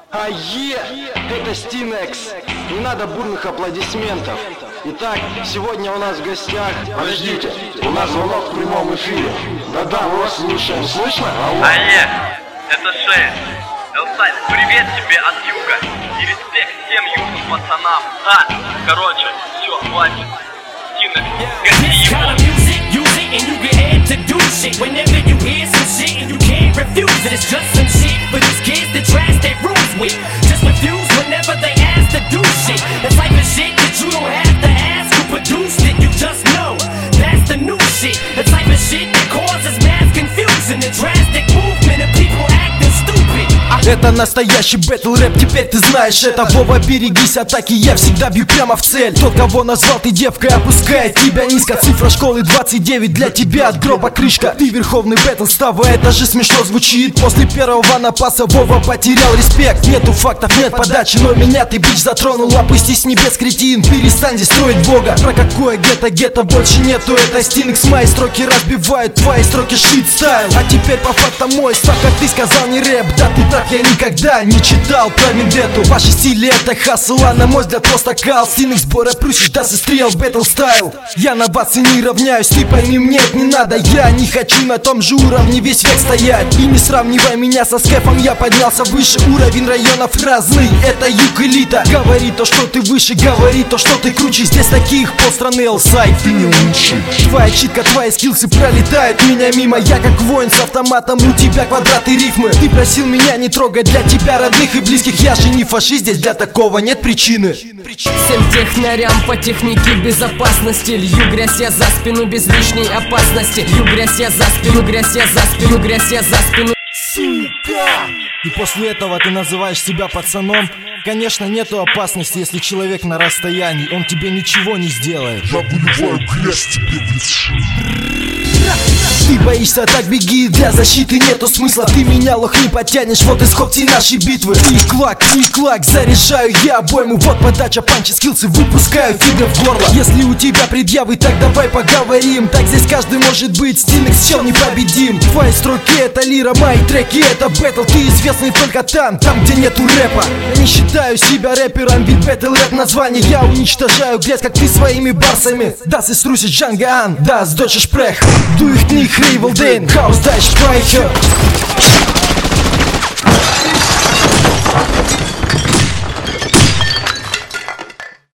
Это Стинекс. Не надо бурных аплодисментов. Итак, сегодня у нас в гостях... Подождите, у нас звонок в прямом эфире. Да-да, мы вас слушаем. Слышно? Алло. Это Шейн. Элсайд, привет тебе от юга. И респект всем южным пацанам. Короче, все, хватит. Just refuse whenever they ask to do shit. That's like the shit that you don't have to ask who produced it. You just know that's the new shit. The type of shit that causes mass confusion. The drastic movement of people acting stupid. Это настоящий бэтл рэп, теперь ты знаешь это. Вова, берегись атаки, я всегда бью прямо в цель. Тот, кого назвал ты девкой, опускает тебя низко. Цифра школы 29, для тебя от гроба крышка. Ты верховный бэтл става, это же смешно звучит. После первого напаса Вова потерял респект. Нету фактов, нет подачи, но меня ты, бич, затронул. Опустись с небес, кретин, перестань здесь строить бога. Про какое гетто больше нету, это Стинекс. Мои строки разбивают твои строки, шит стайл. А теперь по фактам мой став, как ты сказал, не рэп. Да ты прав, я никогда не читал про вендетту. Ваши стили это хасл, а на мой взгляд просто кал. Стинекс, бора прусишь, да сестрел, бэтл стайл. Я на вас и не равняюсь, ты пойми, мне это не надо. Я не хочу на том же уровне весь век стоять. И не сравнивай меня со скэфом, я поднялся выше. Уровень районов разный, это юг элита. Говори то, что ты выше, говори то, что ты круче. Здесь таких полстраны, Элсайд, ты не лучше. Твоя читка, твои скиллсы пролетают меня мимо. Я как воин с автоматом, у тебя квадраты рифмы. Ты просил меня не трогать, для тебя родных и близких. Я же не фашист, здесь для такого нет причины. Всем технарям по технике безопасности лью грязь я за спину без лишней опасности. Лью грязь я за спину, грязь я за спину, грязь я за спину. Сука! И после этого ты называешь себя пацаном? Конечно, нету опасности, если человек на расстоянии. Он тебе ничего не сделает. Я выливаю грязь тебе в лицо. Ты боишься, так беги, для защиты нету смысла. Ты меня, лох, не потянешь, вот исход всей нашей битвы. Клик-клак, заряжаю я обойму. Вот подача, панчи, скиллсы, выпускаю фибры в горло. Если у тебя предъявы, так давай поговорим. Так здесь каждый может быть, Стинекс, чел непобедим. Твои строки это лира, мои треки это бэтл. Ты известный только там, где нету рэпа. Я не считаю себя рэпером, ведь бэтл рэп название. Я уничтожаю грязь, как ты своими барсами. Das ist russisch Django an, das deutsche Sprech. Du ich nicht Rival den Haus, da ich spreche.